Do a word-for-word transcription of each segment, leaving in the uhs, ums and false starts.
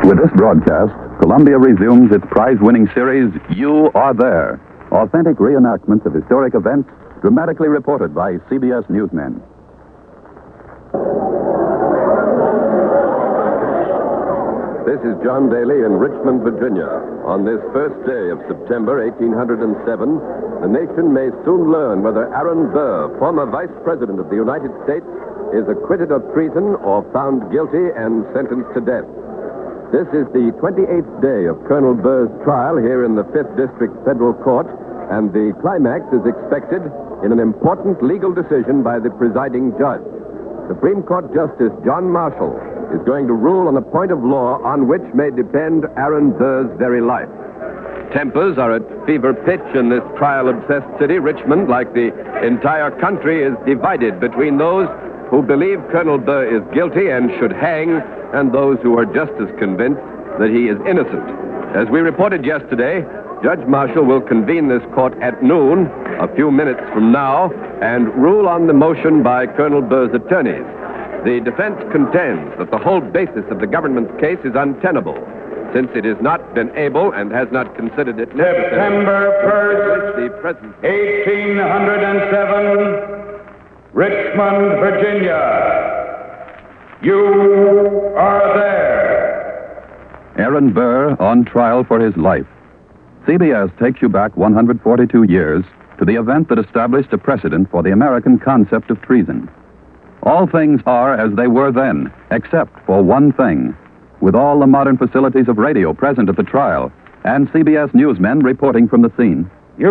With this broadcast, Columbia resumes its prize-winning series, You Are There. Authentic reenactments of historic events dramatically reported by C B S newsmen. This is John Daly in Richmond, Virginia. On this first day of September eighteen hundred seven, the nation may soon learn whether Aaron Burr, former Vice President of the United States, is acquitted of treason or found guilty and sentenced to death. This is the twenty-eighth day of Colonel Burr's trial here in the fifth District Federal Court, and the climax is expected in an important legal decision by the presiding judge. Supreme Court Justice John Marshall is going to rule on a point of law on which may depend Aaron Burr's very life. Tempers are at fever pitch in this trial-obsessed city. Richmond, like the entire country, is divided between those who believe Colonel Burr is guilty and should hang, and those who are just as convinced that he is innocent. As we reported yesterday, Judge Marshall will convene this court at noon, a few minutes from now, and rule on the motion by Colonel Burr's attorneys. The defense contends that the whole basis of the government's case is untenable, since it has not been able and has not considered it necessary. September first, the present eighteen hundred seven, Richmond, Virginia. You are there. Aaron Burr on trial for his life. C B S takes you back one hundred forty-two years to the event that established a precedent for the American concept of treason. All things are as they were then, except for one thing. With all the modern facilities of radio present at the trial, and C B S newsmen reporting from the scene. You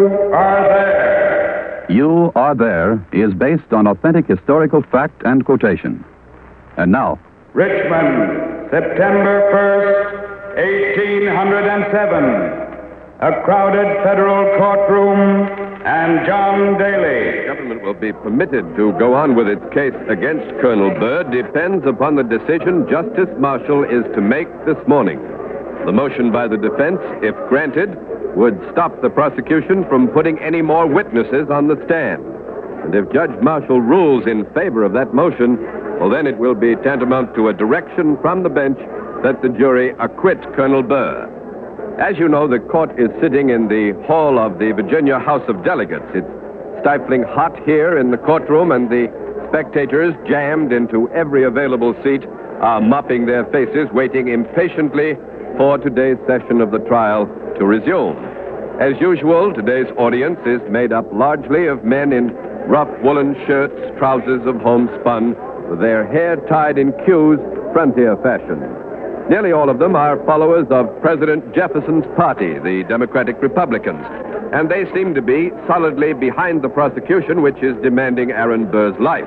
are there. You Are There is based on authentic historical fact and quotation. And now, Richmond, September first, eighteen hundred seven. A crowded federal courtroom, and John Daly. The government will be permitted to go on with its case against Colonel Burr depends upon the decision Justice Marshall is to make this morning. The motion by the defense, if granted, would stop the prosecution from putting any more witnesses on the stand. And if Judge Marshall rules in favor of that motion, well, then it will be tantamount to a direction from the bench that the jury acquit Colonel Burr. As you know, the court is sitting in the hall of the Virginia House of Delegates. It's stifling hot here in the courtroom, and the spectators, jammed into every available seat, are mopping their faces, waiting impatiently for today's session of the trial to resume. As usual, today's audience is made up largely of men in rough woolen shirts, trousers of homespun, with their hair tied in queues, frontier fashion. Nearly all of them are followers of President Jefferson's party, the Democratic Republicans, and they seem to be solidly behind the prosecution, which is demanding Aaron Burr's life.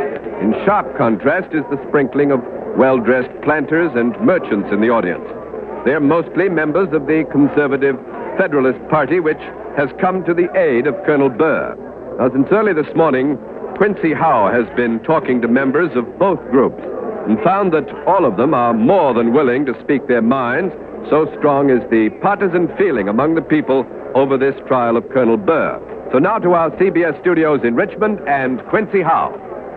In sharp contrast is the sprinkling of well-dressed planters and merchants in the audience. They're mostly members of the conservative Federalist Party, which has come to the aid of Colonel Burr. Now, since early this morning, Quincy Howe has been talking to members of both groups, and found that all of them are more than willing to speak their minds, so strong is the partisan feeling among the people over this trial of Colonel Burr. So now to our C B S studios in Richmond and Quincy Howe.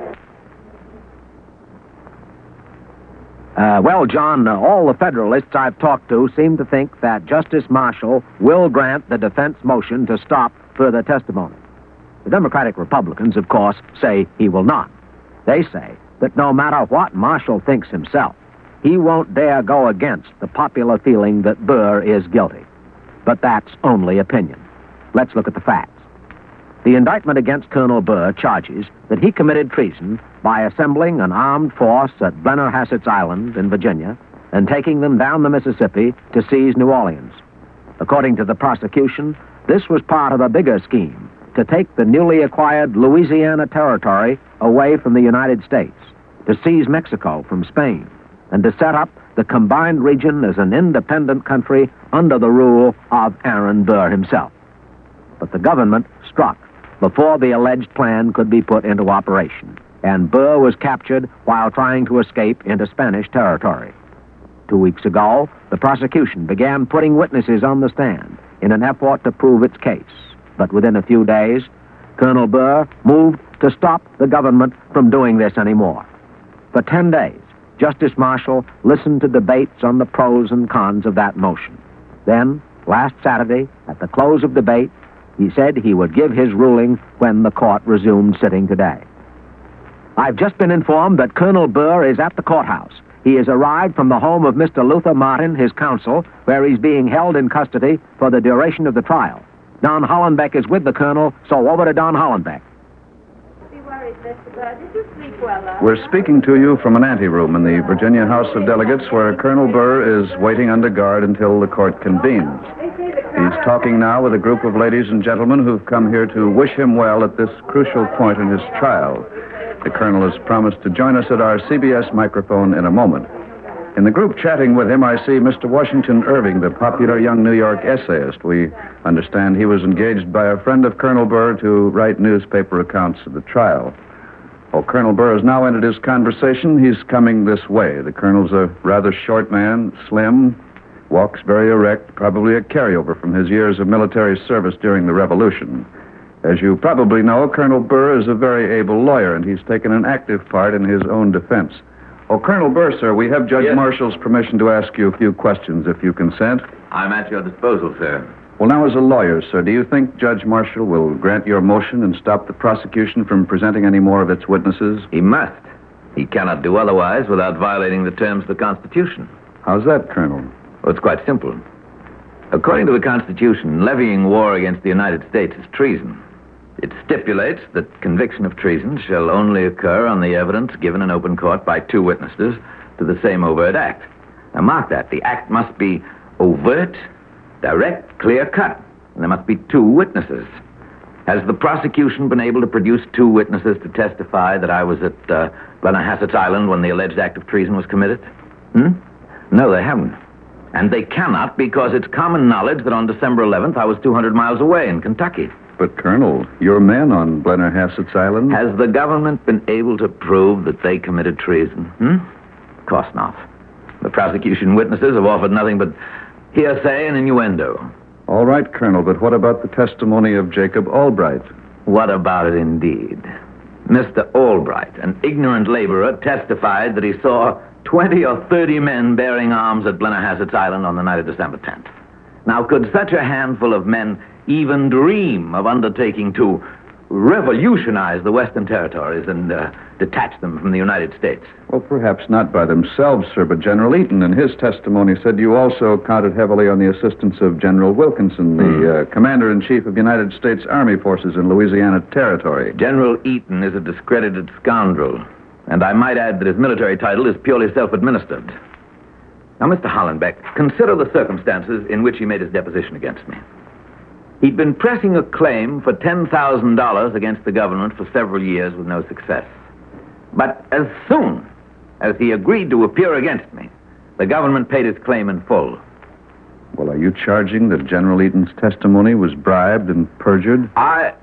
Uh, well, John, uh, all the Federalists I've talked to seem to think that Justice Marshall will grant the defense motion to stop further testimony. The Democratic Republicans, of course, say he will not. They say that no matter what Marshall thinks himself, he won't dare go against the popular feeling that Burr is guilty. But that's only opinion. Let's look at the facts. The indictment against Colonel Burr charges that he committed treason by assembling an armed force at Blennerhassett's Island in Virginia and taking them down the Mississippi to seize New Orleans. According to the prosecution, this was part of a bigger scheme to take the newly acquired Louisiana Territory away from the United States, to seize Mexico from Spain, and to set up the combined region as an independent country under the rule of Aaron Burr himself. But the government struck before the alleged plan could be put into operation, and Burr was captured while trying to escape into Spanish territory. Two weeks ago, the prosecution began putting witnesses on the stand in an effort to prove its case. But within a few days, Colonel Burr moved to stop the government from doing this anymore. For ten days, Justice Marshall listened to debates on the pros and cons of that motion. Then, last Saturday, at the close of debate, he said he would give his ruling when the court resumed sitting today. I've just been informed that Colonel Burr is at the courthouse. He has arrived from the home of Mister Luther Martin, his counsel, where he's being held in custody for the duration of the trial. Don Hollenbeck is with the colonel, so over to Don Hollenbeck. We're speaking to you from an anteroom in the Virginia House of Delegates where Colonel Burr is waiting under guard until the court convenes. He's talking now with a group of ladies and gentlemen who've come here to wish him well at this crucial point in his trial. The colonel has promised to join us at our C B S microphone in a moment. In the group chatting with him, I see Mister Washington Irving, the popular young New York essayist. We understand he was engaged by a friend of Colonel Burr to write newspaper accounts of the trial. Oh, Colonel Burr has now ended his conversation. He's coming this way. The colonel's a rather short man, slim, walks very erect, probably a carryover from his years of military service during the Revolution. As you probably know, Colonel Burr is a very able lawyer, and he's taken an active part in his own defense. Oh, Colonel Burr, sir, we have Judge Yes. Marshall's permission to ask you a few questions, if you consent. I'm at your disposal, sir. Well, now, as a lawyer, sir, do you think Judge Marshall will grant your motion and stop the prosecution from presenting any more of its witnesses? He must. He cannot do otherwise without violating the terms of the Constitution. How's that, Colonel? Well, it's quite simple. According to the Constitution, levying war against the United States is treason. It stipulates that conviction of treason shall only occur on the evidence given in open court by two witnesses to the same overt act. Now, mark that. The act must be overt, direct, clear-cut. And there must be two witnesses. Has the prosecution been able to produce two witnesses to testify that I was at uh, Blennerhassett's Island when the alleged act of treason was committed? Hmm? No, they haven't. And they cannot because it's common knowledge that on December eleventh I was two hundred miles away in Kentucky. But, Colonel, your men on Blennerhassett's Island... Has the government been able to prove that they committed treason? Hmm? Of course not. The prosecution witnesses have offered nothing but hearsay and innuendo. All right, Colonel, but what about the testimony of Jacob Albright? What about it, indeed? Mister Albright, an ignorant laborer, testified that he saw twenty or thirty men bearing arms at Blennerhassett's Island on the night of December tenth. Now, could such a handful of men even dream of undertaking to revolutionize the Western Territories and uh, detach them from the United States? Well, perhaps not by themselves, sir, but General Eaton in his testimony said you also counted heavily on the assistance of General Wilkinson, the Hmm. uh, Commander-in-Chief of United States Army Forces in Louisiana Territory. General Eaton is a discredited scoundrel, and I might add that his military title is purely self-administered. Now, Mister Hollenbeck, consider the circumstances in which he made his deposition against me. He'd been pressing a claim for ten thousand dollars against the government for several years with no success. But as soon as he agreed to appear against me, the government paid his claim in full. Well, are you charging that General Eaton's testimony was bribed and perjured? I...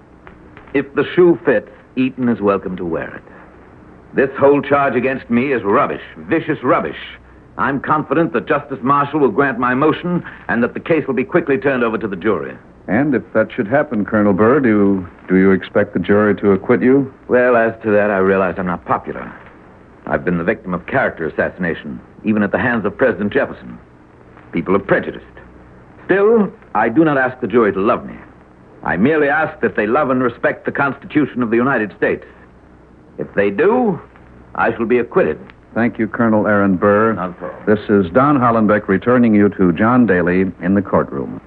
If the shoe fits, Eaton is welcome to wear it. This whole charge against me is rubbish, vicious rubbish. I'm confident that Justice Marshall will grant my motion and that the case will be quickly turned over to the jury. And if that should happen, Colonel Burr, do you, do you expect the jury to acquit you? Well, as to that, I realize I'm not popular. I've been the victim of character assassination, even at the hands of President Jefferson. People are prejudiced. Still, I do not ask the jury to love me. I merely ask that they love and respect the Constitution of the United States. If they do, I shall be acquitted. Thank you, Colonel Aaron Burr. Not a problem. This is Don Hollenbeck returning you to John Daly in the courtroom.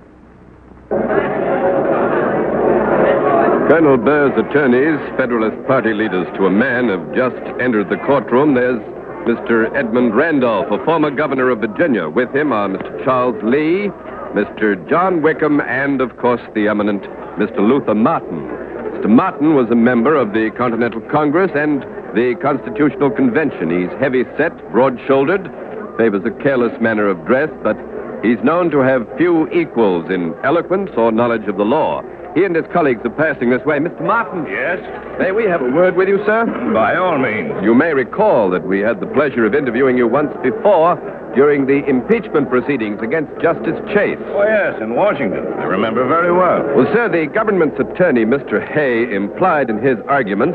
Colonel Burr's attorneys, Federalist Party leaders to a man, have just entered the courtroom. There's Mister Edmund Randolph, a former governor of Virginia. With him are Mister Charles Lee, Mister John Wickham, and, of course, the eminent Mister Luther Martin. Mister Martin was a member of the Continental Congress and the Constitutional Convention. He's heavy-set, broad-shouldered, favors a careless manner of dress, but he's known to have few equals in eloquence or knowledge of the law. He and his colleagues are passing this way. Mister Martin. Yes? May we have a word with you, sir? By all means. You may recall that we had the pleasure of interviewing you once before during the impeachment proceedings against Justice Chase. Oh, yes, in Washington. I remember very well. Well, sir, the government's attorney, Mister Hay, implied in his arguments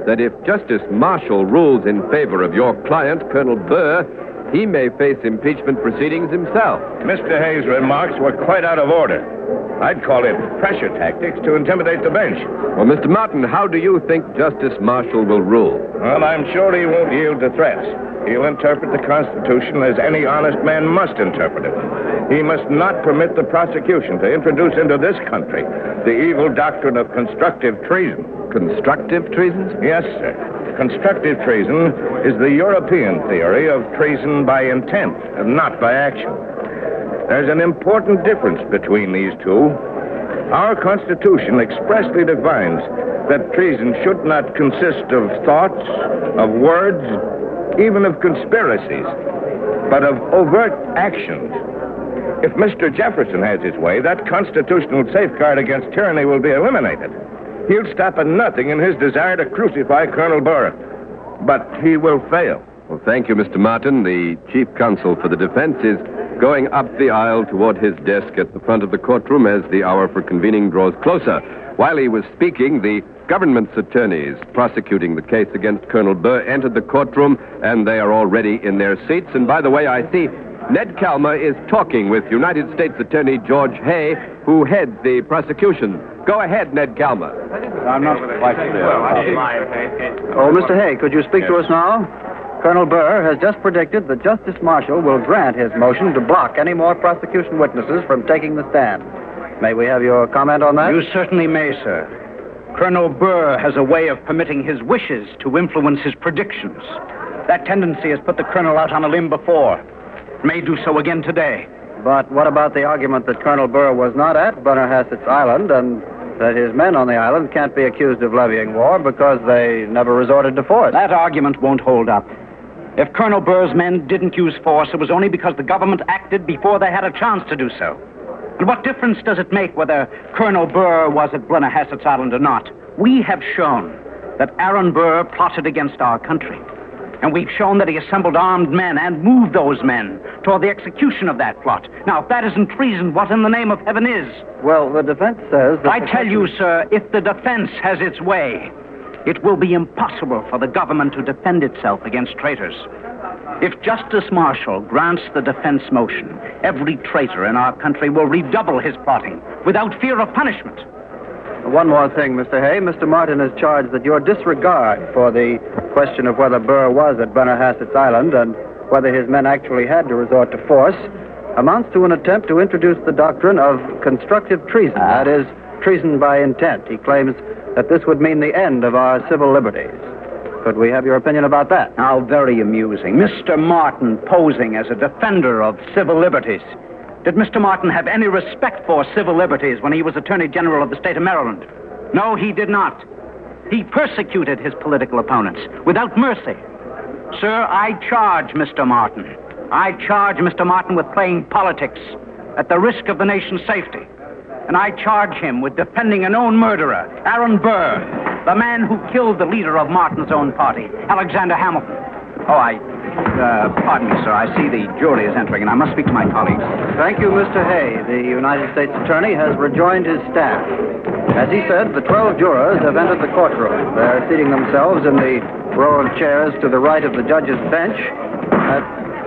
that if Justice Marshall rules in favor of your client, Colonel Burr, he may face impeachment proceedings himself. Mister Hayes' remarks were quite out of order. I'd call it pressure tactics to intimidate the bench. Well, Mister Martin, how do you think Justice Marshall will rule? Well, I'm sure he won't yield to threats. He'll interpret the Constitution as any honest man must interpret it. He must not permit the prosecution to introduce into this country the evil doctrine of constructive treason. Constructive treasons? Yes, sir. Constructive treason is the European theory of treason by intent and not by action. There's an important difference between these two. Our Constitution expressly defines that treason should not consist of thoughts, of words, even of conspiracies, but of overt actions. If Mister Jefferson has his way, that constitutional safeguard against tyranny will be eliminated. He'll stop at nothing in his desire to crucify Colonel Burr, but he will fail. Well, thank you, Mister Martin. The chief counsel for the defense is going up the aisle toward his desk at the front of the courtroom as the hour for convening draws closer. While he was speaking, the government's attorneys prosecuting the case against Colonel Burr entered the courtroom, and they are already in their seats. And by the way, I see Ned Calmer is talking with United States Attorney George Hay, who heads the prosecution. Go ahead, Ned Calmer. I'm not quite clear. Oh, Mister Hay, could you speak to us now? Colonel Burr has just predicted that Justice Marshall will grant his motion to block any more prosecution witnesses from taking the stand. May we have your comment on that? You certainly may, sir. Colonel Burr has a way of permitting his wishes to influence his predictions. That tendency has put the colonel out on a limb before. May do so again today. But what about the argument that Colonel Burr was not at Bunnerhassett's Island and that his men on the island can't be accused of levying war because they never resorted to force? That argument won't hold up. If Colonel Burr's men didn't use force, it was only because the government acted before they had a chance to do so. And what difference does it make whether Colonel Burr was at Bunnerhassett's Island or not? We have shown that Aaron Burr plotted against our country. And we've shown that he assembled armed men and moved those men toward the execution of that plot. Now, if that isn't treason, what in the name of heaven is? Well, the defense says that... I tell you, sir, if the defense has its way, it will be impossible for the government to defend itself against traitors. If Justice Marshall grants the defense motion, every traitor in our country will redouble his plotting without fear of punishment. One more thing, Mister Hay. Mister Martin has charged that your disregard for the question of whether Burr was at Bunnerhassett's Island and whether his men actually had to resort to force amounts to an attempt to introduce the doctrine of constructive treason. Ah. That is, treason by intent. He claims that this would mean the end of our civil liberties. Could we have your opinion about that? How very amusing. Mister Martin posing as a defender of civil liberties. Did Mister Martin have any respect for civil liberties when he was Attorney General of the state of Maryland? No, he did not. He persecuted his political opponents without mercy. Sir, I charge Mister Martin. I charge Mister Martin with playing politics at the risk of the nation's safety. And I charge him with defending a known murderer, Aaron Burr, the man who killed the leader of Martin's own party, Alexander Hamilton. Oh, I... Uh, pardon me, sir. I see the jury is entering, and I must speak to my colleagues. Thank you, Mister Hay. The United States Attorney has rejoined his staff. As he said, the twelve jurors have entered the courtroom. They're seating themselves in the row of chairs to the right of the judge's bench. At...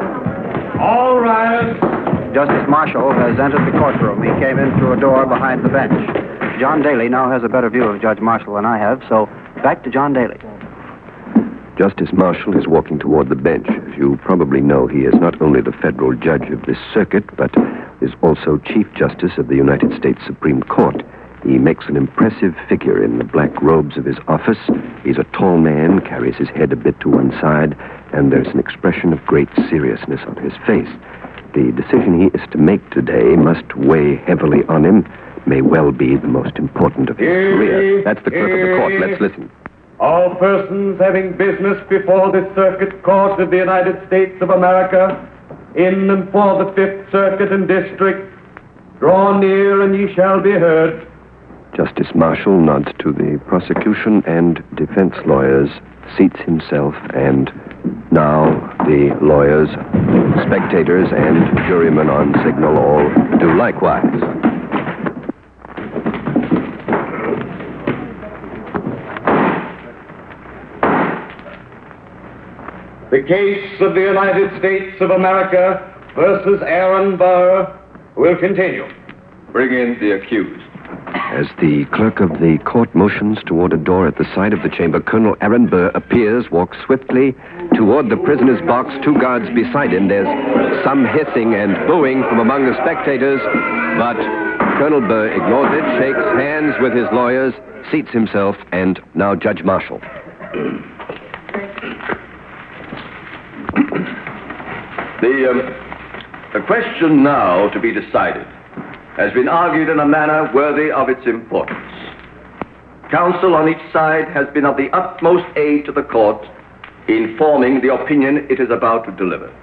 All rise. Justice Marshall has entered the courtroom. He came in through a door behind the bench. John Daly now has a better view of Judge Marshall than I have, so back to John Daly. Justice Marshall is walking toward the bench. As you probably know, he is not only the federal judge of this circuit, but is also Chief Justice of the United States Supreme Court. He makes an impressive figure in the black robes of his office. He's a tall man, carries his head a bit to one side, and there's an expression of great seriousness on his face. The decision he is to make today must weigh heavily on him, may well be the most important of his career. That's the clerk of the court. Let's listen. All persons having business before this circuit court of the United States of America, in and for the Fifth Circuit and District, draw near and ye shall be heard. Justice Marshall nods to the prosecution and defense lawyers, seats himself, and now the lawyers, spectators, and jurymen on signal all do likewise. The case of the United States of America versus Aaron Burr will continue. Bring in the accused. As the clerk of the court motions toward a door at the side of the chamber, Colonel Aaron Burr appears, walks swiftly toward the prisoner's box, two guards beside him. There's some hissing and booing from among the spectators, but Colonel Burr ignores it, shakes hands with his lawyers, seats himself, and now Judge Marshall. The, um, the question now to be decided has been argued in a manner worthy of its importance. Counsel on each side has been of the utmost aid to the court in forming the opinion it is about to deliver.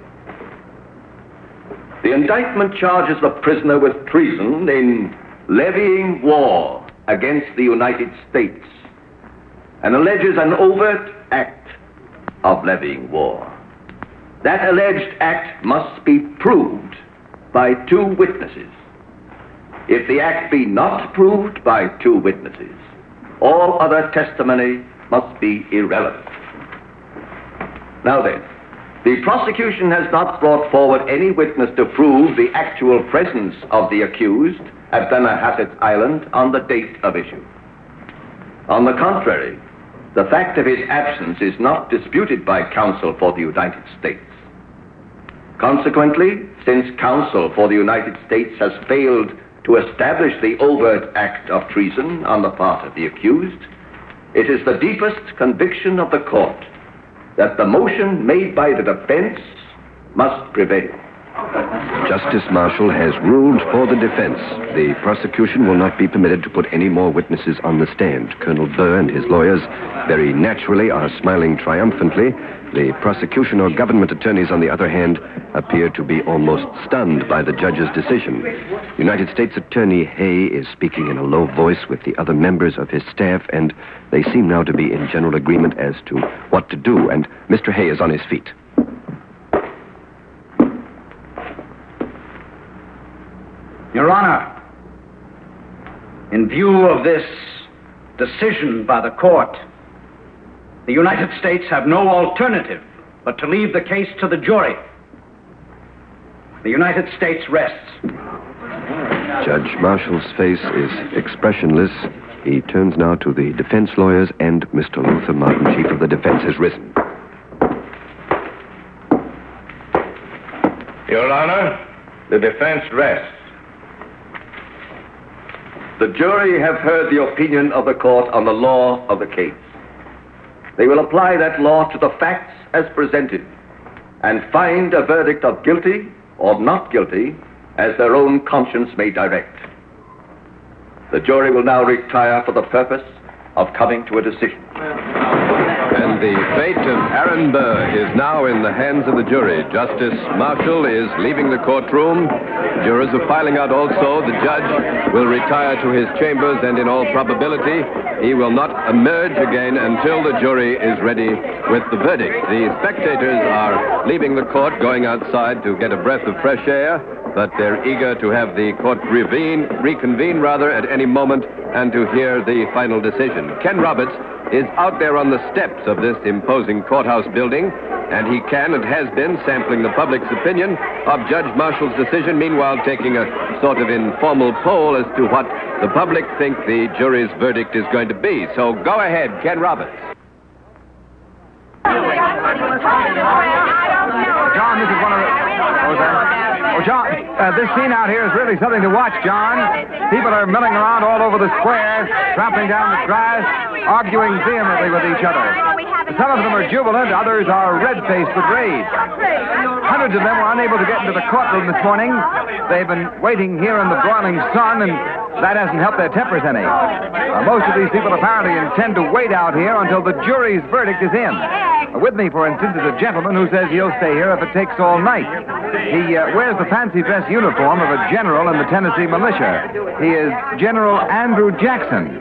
The indictment charges the prisoner with treason in levying war against the United States and alleges an overt act of levying war. That alleged act must be proved by two witnesses. If the act be not proved by two witnesses, all other testimony must be irrelevant. Now then, the prosecution has not brought forward any witness to prove the actual presence of the accused at Benahasset Island on the date of issue. On the contrary, the fact of his absence is not disputed by counsel for the United States. Consequently, since counsel for the United States has failed to establish the overt act of treason on the part of the accused, it is the deepest conviction of the court that the motion made by the defense must prevail. Justice Marshall has ruled for the defense. The prosecution will not be permitted to put any more witnesses on the stand. Colonel Burr and his lawyers very naturally are smiling triumphantly. The prosecution or government attorneys, on the other hand, appear to be almost stunned by the judge's decision. United States Attorney Hay is speaking in a low voice with the other members of his staff, and they seem now to be in general agreement as to what to do, and Mister Hay is on his feet. Your Honor, in view of this decision by the court, the United States have no alternative but to leave the case to the jury. The United States rests. Judge Marshall's face is expressionless. He turns now to the defense lawyers, and Mister Luther Martin, chief of the defense, has risen. Your Honor, the defense rests. The jury have heard the opinion of the court on the law of the case. They will apply that law to the facts as presented and find a verdict of guilty or not guilty as their own conscience may direct. The jury will now retire for the purpose of coming to a decision. And the fate of Aaron Burr is now in the hands of the jury. Justice Marshall is leaving the courtroom. Jurors are filing out also. The judge will retire to his chambers, and in all probability, he will not emerge again until the jury is ready with the verdict. The spectators are leaving the court, going outside to get a breath of fresh air, but they're eager to have the court reconvene, reconvene rather, at any moment and to hear the final decision. Ken Roberts is out there on the steps of this imposing courthouse building, and he can and has been sampling the public's opinion of Judge Marshall's decision, meanwhile taking a sort of informal poll as to what the public think the jury's verdict is going to be. So go ahead, Ken Roberts. John, this is one of the... Oh, oh John, uh, this scene out here is really something to watch, John. People are milling around all over the square, trampling down the grass, arguing vehemently with each other. Some of them are jubilant, others are red-faced with rage. Hundreds of them were unable to get into the courtroom this morning. They've been waiting here in the broiling sun, and that hasn't helped their tempers any. Uh, most of these people apparently intend to wait out here until the jury's verdict is in. Uh, with me, for instance, is a gentleman who says he'll stay here if it takes all night. He uh, wears the fancy dress uniform of a general in the Tennessee militia. He is General Andrew Jackson.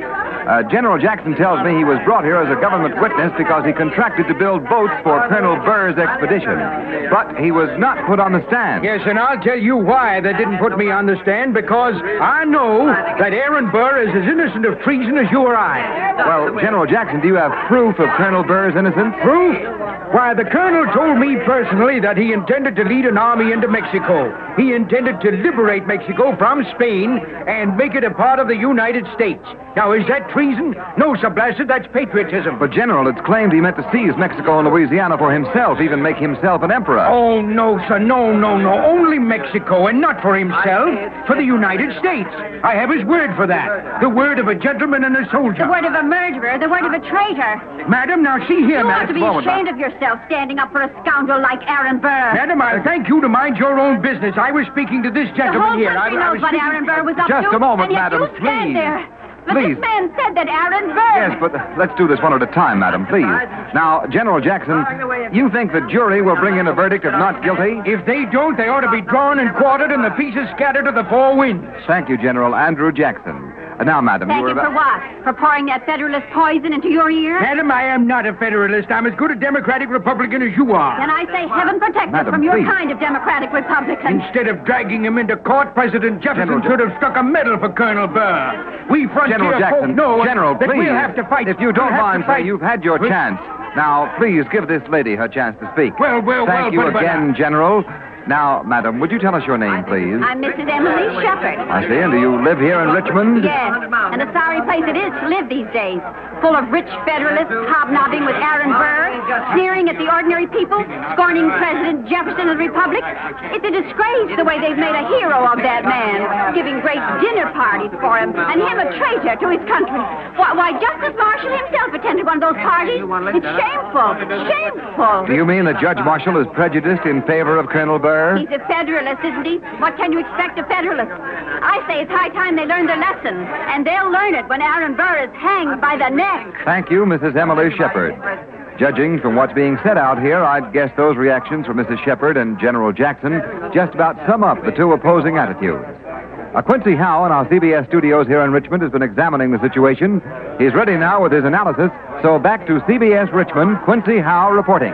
Uh, General Jackson tells me he was brought here as a government witness because he contracted to build boats for Colonel Burr's expedition. But he was not put on the stand. Yes, and I'll tell you why they didn't put me on the stand, because I know that Aaron Burr is as innocent of treason as you or I. Well, General Jackson, do you have proof of Colonel Burr's innocence? Proof? Why, the colonel told me personally that he intended to lead an army into Mexico. He intended to liberate Mexico from Spain and make it a part of the United States. Now, is that treason? No, Sir Blasted, that's patriotism. But, General, it's claimed he meant to seize Mexico and Louisiana for himself, even make himself an emperor. Oh, no, sir, no, no, no. Only Mexico, and not for himself, for the United States. I have his word for that. The word of a gentleman and a soldier. The word of a murderer, the word of a traitor. Madam, now see here, you madam. ought to be Moment, ashamed of yourself standing up for a scoundrel like Aaron Burr. Madam, I thank you to mind your own business. I was speaking to this gentleman here. The whole country I, I knows what speaking... Aaron Burr was up Just to. a moment, and yet madam, you stand please. There. But Please. this man said that Aaron Burr... Yes, but let's do this one at a time, madam, please. Now, General Jackson, you think the jury will bring in a verdict of not guilty? If they don't, they ought to be drawn and quartered and the pieces scattered to the four winds. Thank you, General Andrew Jackson. Uh, now, madam, Thank you were you about... for what? For pouring that Federalist poison into your ear? Madam, I am not a Federalist. I'm as good a Democratic Republican as you are. Then I say heaven protect us Madam, from your please. kind of Democratic Republican. Instead of dragging him into court, President Jefferson General should have struck a medal for Colonel Burr. We frontier General Jackson, folk know General, that please. we'll have to fight. If you don't We'll have mind, to fight. sir, you've had your chance. Now, please give this lady her chance to speak. Well, well, Thank well, you but- but- again, General. Now, madam, would you tell us your name, please? I'm Missus Emily Shepard. I see. And do you live here in Richmond? Yes, and a sorry place it is to live these days. Full of rich Federalists hobnobbing with Aaron Burr, sneering at the ordinary people, scorning President Jefferson of the Republic. It's a disgrace the way they've made a hero of that man, giving great dinner parties for him, and him a traitor to his country. Why, why Justice Marshall himself attended one of those parties. It's shameful, shameful. Do you mean that Judge Marshall is prejudiced in favor of Colonel Burr? He's a Federalist, isn't he? What can you expect of Federalists? I say it's high time they learn their lesson, and they'll learn it when Aaron Burr is hanged by the neck. Thank you, Missus Emily Shepard. Judging from what's being said out here, I'd guess those reactions from Missus Shepard and General Jackson just about sum up the two opposing attitudes. Uh, Quincy Howe in our C B S studios here in Richmond has been examining the situation. He's ready now with his analysis, so back to C B S Richmond, Quincy Howe reporting.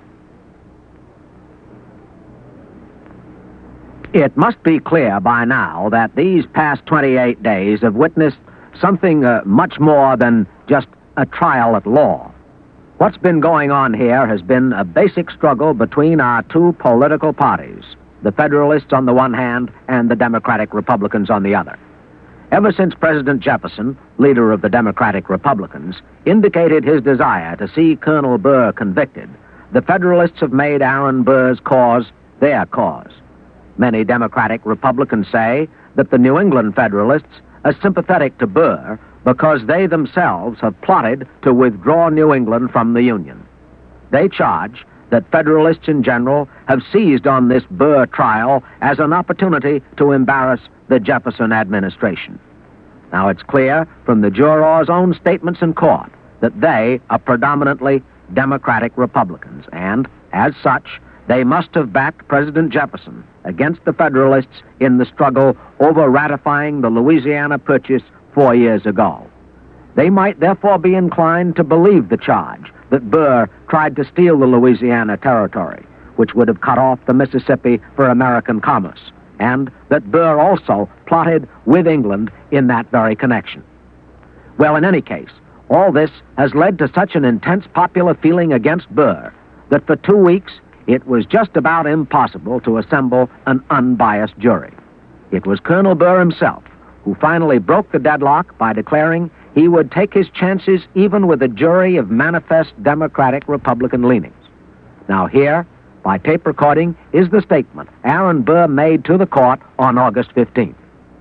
It must be clear by now that these past twenty-eight days have witnessed something uh, much more than just a trial at law. What's been going on here has been a basic struggle between our two political parties, the Federalists on the one hand and the Democratic Republicans on the other. Ever since President Jefferson, leader of the Democratic Republicans, indicated his desire to see Colonel Burr convicted, the Federalists have made Aaron Burr's cause their cause. Many Democratic Republicans say that the New England Federalists are sympathetic to Burr because they themselves have plotted to withdraw New England from the Union. They charge that Federalists in general have seized on this Burr trial as an opportunity to embarrass the Jefferson administration. Now, it's clear from the jurors' own statements in court that they are predominantly Democratic Republicans, and, as such, they must have backed President Jefferson against the Federalists in the struggle over ratifying the Louisiana Purchase four years ago. They might therefore be inclined to believe the charge that Burr tried to steal the Louisiana Territory, which would have cut off the Mississippi for American commerce, and that Burr also plotted with England in that very connection. Well, in any case, all this has led to such an intense popular feeling against Burr that for two weeks it was just about impossible to assemble an unbiased jury. It was Colonel Burr himself who finally broke the deadlock by declaring he would take his chances even with a jury of manifest Democratic Republican leanings. Now here, by tape recording, is the statement Aaron Burr made to the court on August fifteenth.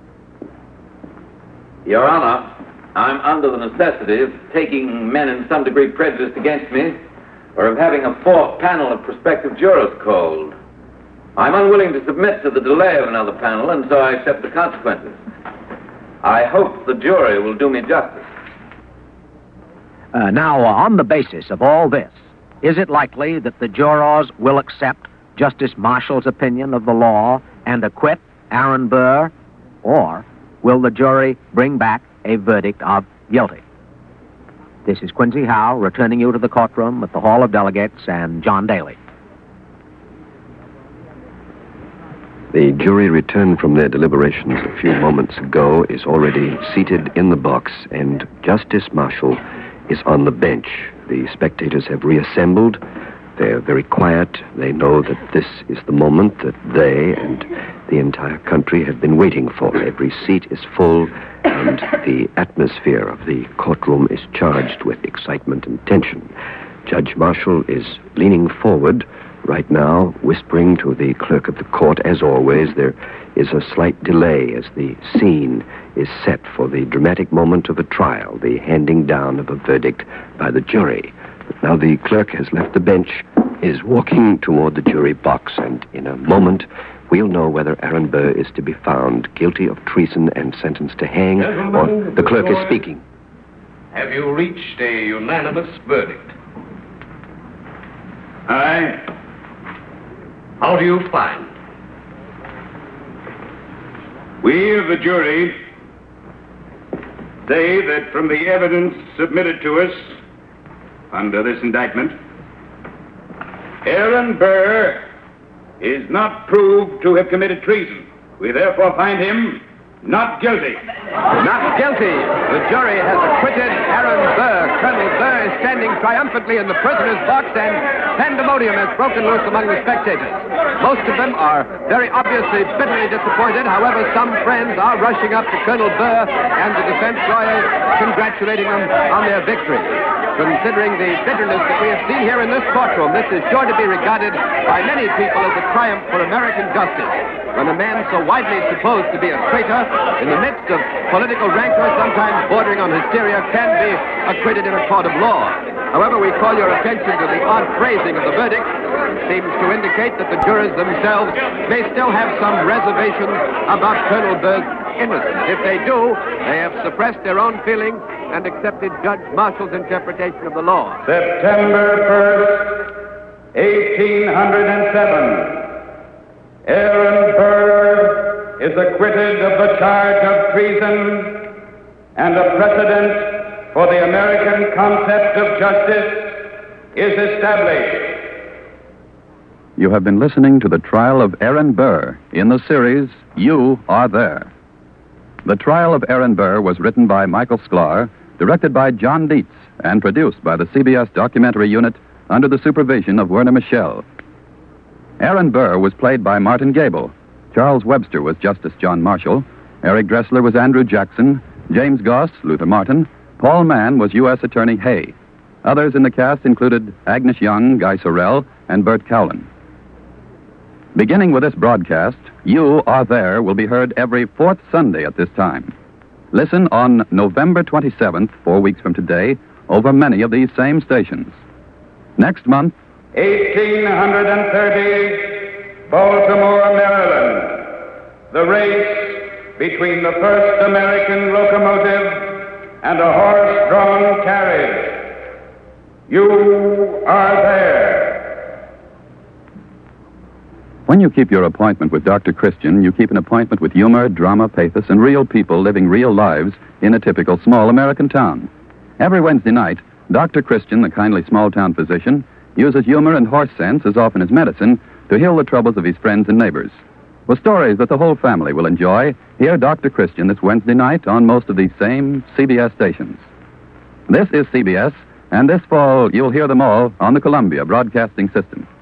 Your Honor, I'm under the necessity of taking men in some degree prejudiced against me, or of having a fourth panel of prospective jurors called. I'm unwilling to submit to the delay of another panel, and so I accept the consequences. I hope the jury will do me justice. Uh, now, uh, on the basis of all this, is it likely that the jurors will accept Justice Marshall's opinion of the law and acquit Aaron Burr, or will the jury bring back a verdict of guilty? This is Quincy Howe returning you to the courtroom at the Hall of Delegates and John Daly. The jury returned from their deliberations a few moments ago is already seated in the box, and Justice Marshall is on the bench. The spectators have reassembled. They're very quiet. They know that this is the moment that they and the entire country have been waiting for. Every seat is full, and the atmosphere of the courtroom is charged with excitement and tension. Judge Marshall is leaning forward right now, whispering to the clerk of the court. As always, there is a slight delay as the scene is set for the dramatic moment of a trial, the handing down of a verdict by the jury. But now the clerk has left the bench, is walking toward the jury box, and in a moment we'll know whether Aaron Burr is to be found guilty of treason and sentenced to hang, or the clerk is speaking. Have you reached a unanimous verdict? Aye. How do you find? We of the jury say that from the evidence submitted to us under this indictment, Aaron Burr is not proved to have committed treason. We therefore find him not guilty. Not guilty. The jury has acquitted Aaron Burr. Colonel Burr is standing triumphantly in the prisoner's box, and pandemonium has broken loose among the spectators. Most of them are very obviously bitterly disappointed. However, some friends are rushing up to Colonel Burr and the defense lawyers, congratulating them on their victory. Considering the bitterness that we have seen here in this courtroom, this is sure to be regarded by many people as a triumph for American justice. When a man so widely supposed to be a traitor, in the midst of political rancor, sometimes bordering on hysteria, can be acquitted in a court of law. However, we call your attention to the odd phrasing of the verdict. It seems to indicate that the jurors themselves may still have some reservations about Colonel Burr's innocence. If they do, they have suppressed their own feelings and accepted Judge Marshall's interpretation of the law. September first, eighteen oh seven. Aaron Burr is acquitted of the charge of treason, and a precedent for the American concept of justice is established. You have been listening to the trial of Aaron Burr in the series You Are There. The trial of Aaron Burr was written by Michael Sklar, directed by John Dietz, and produced by the C B S documentary unit under the supervision of Werner Michel. Aaron Burr was played by Martin Gable. Charles Webster was Justice John Marshall. Eric Dressler was Andrew Jackson. James Goss, Luther Martin. Paul Mann was U S Attorney Hay. Others in the cast included Agnes Young, Guy Sorrell, and Bert Cowlin. Beginning with this broadcast, You Are There will be heard every fourth Sunday at this time. Listen on November twenty-seventh, four weeks from today, over many of these same stations. Next month, eighteen thirty, Baltimore, Maryland. The race between the first American locomotive and a horse-drawn carriage. You are there. When you keep your appointment with Doctor Christian, you keep an appointment with humor, drama, pathos, and real people living real lives in a typical small American town. Every Wednesday night, Doctor Christian, the kindly small-town physician, uses humor and horse sense as often as medicine to heal the troubles of his friends and neighbors. With stories that the whole family will enjoy, hear Doctor Christian this Wednesday night on most of these same C B S stations. This is C B S, and this fall you'll hear them all on the Columbia Broadcasting System.